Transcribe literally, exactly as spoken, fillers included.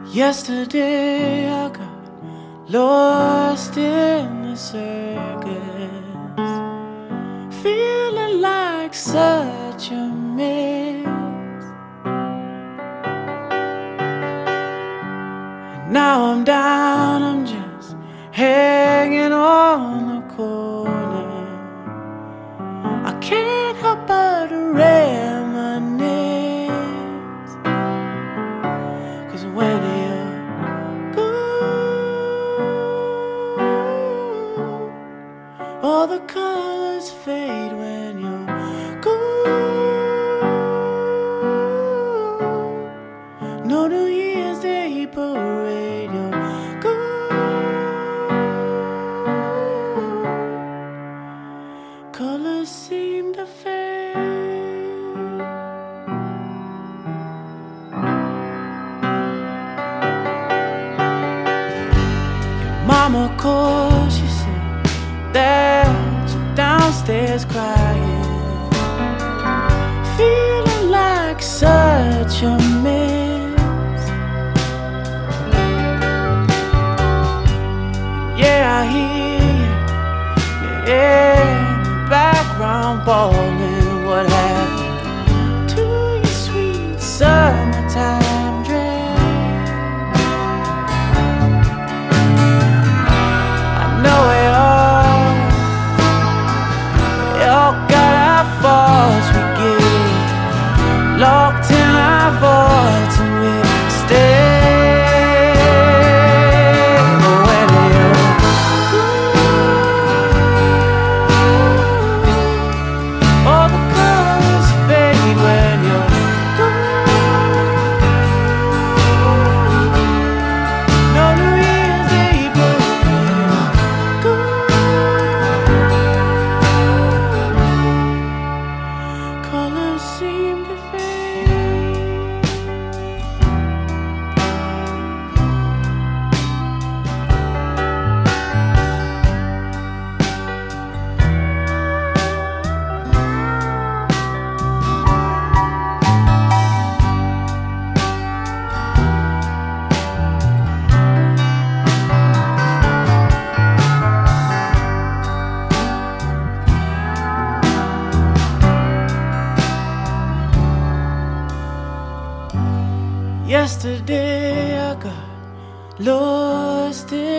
Yesterday I got lost in the circus, feeling like such a mess. And now I'm down, I'm just hanging on the corner. I can't help but reminisce, 'cause when you're gone, all the colors fade when you're gone. No New Year's Day parade, you're gone. Colors seem to fade. Mama called, she said that you're downstairs crying, feeling like such a mess. Yeah, I hear you, yeah, in the background bawling. What happened to your sweet summertime dress? I know we all, we all got our faults. We get locked in our vaults and we stay. But when you're gone, all the colors fade when you're gone. No New Year's Day parade, gone. Colors seem to fade. Yesterday I got lost in